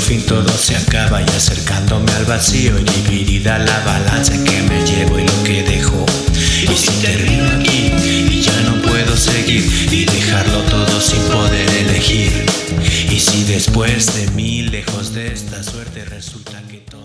fin todo se acaba y acercándome al vacío y dividida la balanza en que me llevo y lo que dejo. Y si termino aquí y ya no puedo seguir y dejarlo todo sin poder elegir, y si después de mí, lejos de esta suerte, resulta que todo